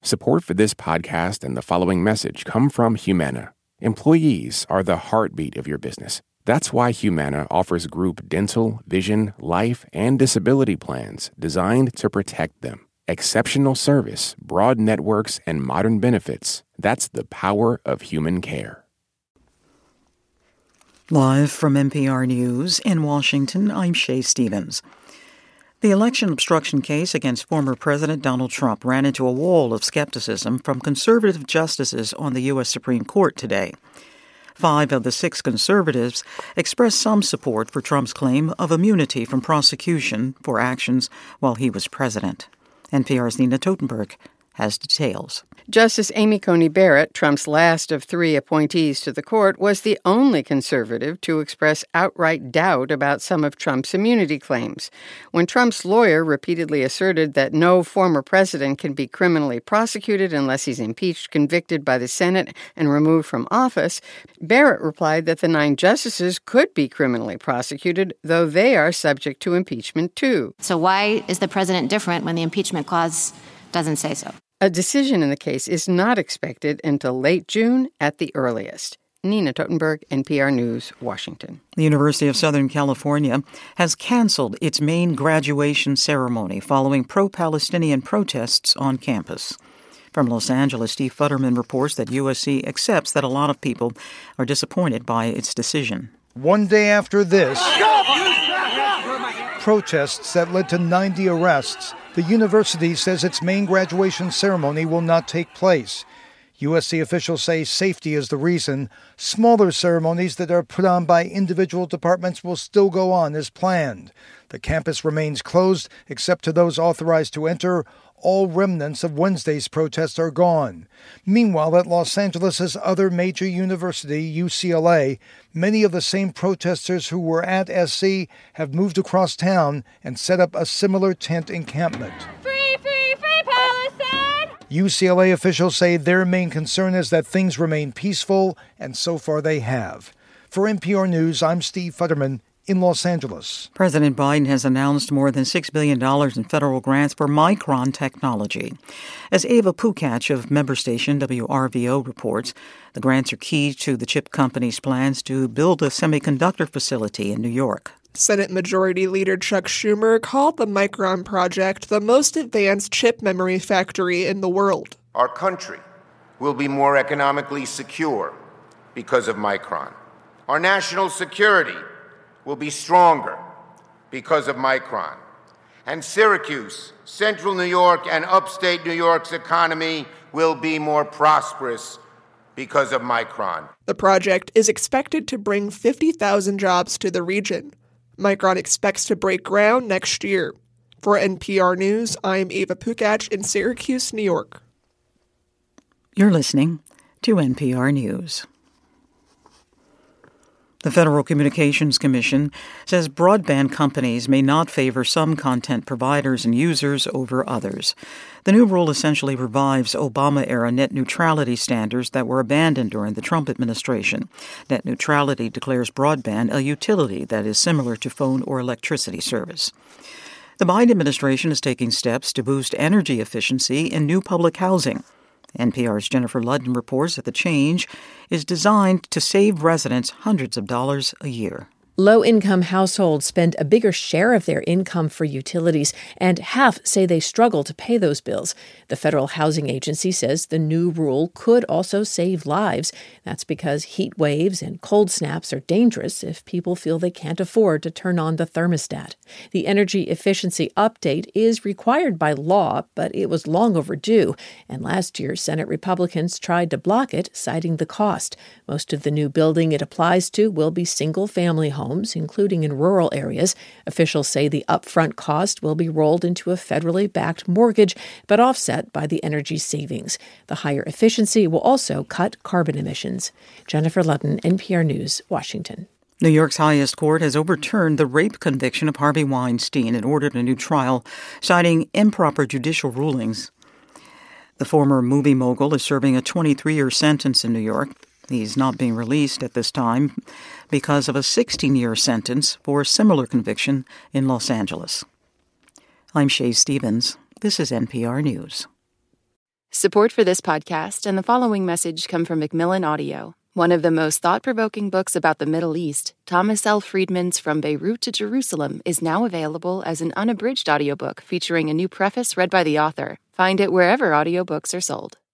Support for this podcast and the following message come from Humana. Employees are the heartbeat of your business. That's why Humana offers group dental, vision, life, and disability plans designed to protect them. Exceptional service, broad networks, and modern benefits. That's the power of human care. Live from NPR News in Washington, I'm Shay Stevens. The election obstruction case against former President Donald Trump ran into a wall of skepticism from conservative justices on the U.S. Supreme Court today. 5 of the 6 conservatives expressed some support for Trump's claim of immunity from prosecution for actions while he was president. NPR's Nina Totenberg has details. Justice Amy Coney Barrett, Trump's last of 3 appointees to the court, was the only conservative to express outright doubt about some of Trump's immunity claims. When Trump's lawyer repeatedly asserted that no former president can be criminally prosecuted unless he's impeached, convicted by the Senate, and removed from office, Barrett replied that the 9 justices could be criminally prosecuted, though they are subject to impeachment too. So why is the president different when the impeachment clause doesn't say so? A decision in the case is not expected until late June at the earliest. Nina Totenberg, NPR News, Washington. The University of Southern California has canceled its main graduation ceremony following pro-Palestinian protests on campus. From Los Angeles, Steve Futterman reports that USC accepts that a lot of people are disappointed by its decision. One day after this, protests that led to 90 arrests, the university says its main graduation ceremony will not take place. USC officials say safety is the reason. Smaller ceremonies that are put on by individual departments will still go on as planned. The campus remains closed except to those authorized to enter. All remnants of Wednesday's protests are gone. Meanwhile, at Los Angeles' other major university, UCLA, many of the same protesters who were at SC have moved across town and set up a similar tent encampment. Free, free, free Palestine! UCLA officials say their main concern is that things remain peaceful, and so far they have. For NPR News, I'm Steve Futterman in Los Angeles. President Biden has announced more than $6 billion in federal grants for Micron technology. As Ava Pukach of member station WRVO reports, the grants are key to the chip company's plans to build a semiconductor facility in New York. Senate Majority Leader Chuck Schumer called the Micron project the most advanced chip memory factory in the world. Our country will be more economically secure because of Micron. Our national security will be stronger because of Micron. And Syracuse, Central New York, and upstate New York's economy will be more prosperous because of Micron. The project is expected to bring 50,000 jobs to the region. Micron expects to break ground next year. For NPR News, I'm Ava Pukach in Syracuse, New York. You're listening to NPR News. The Federal Communications Commission says broadband companies may not favor some content providers and users over others. The new rule essentially revives Obama-era net neutrality standards that were abandoned during the Trump administration. Net neutrality declares broadband a utility that is similar to phone or electricity service. The Biden administration is taking steps to boost energy efficiency in new public housing. NPR's Jennifer Ludden reports that the change is designed to save residents hundreds of dollars a year. Low-income households spend a bigger share of their income for utilities, and half say they struggle to pay those bills. The Federal Housing Agency says the new rule could also save lives. That's because heat waves and cold snaps are dangerous if people feel they can't afford to turn on the thermostat. The energy efficiency update is required by law, but it was long overdue, and last year Senate Republicans tried to block it, citing the cost. Most of the new building it applies to will be single-family homes, including in rural areas. Officials say the upfront cost will be rolled into a federally backed mortgage, but offset by the energy savings. The higher efficiency will also cut carbon emissions. Jennifer Ludden, NPR News, Washington. New York's highest court has overturned the rape conviction of Harvey Weinstein and ordered a new trial, citing improper judicial rulings. The former movie mogul is serving a 23-year sentence in New York. He's not being released at this time because of a 16-year sentence for a similar conviction in Los Angeles. I'm Shay Stevens. This is NPR News. Support for this podcast and the following message come from Macmillan Audio. One of the most thought-provoking books about the Middle East, Thomas L. Friedman's From Beirut to Jerusalem, is now available as an unabridged audiobook featuring a new preface read by the author. Find it wherever audiobooks are sold.